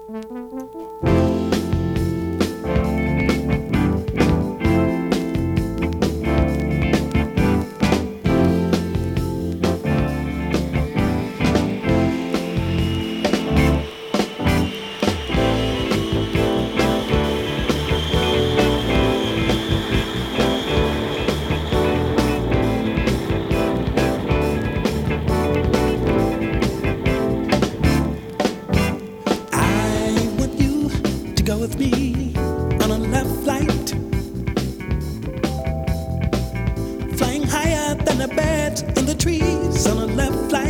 With me on a love flight, flying higher than the birds in the trees on a love flight.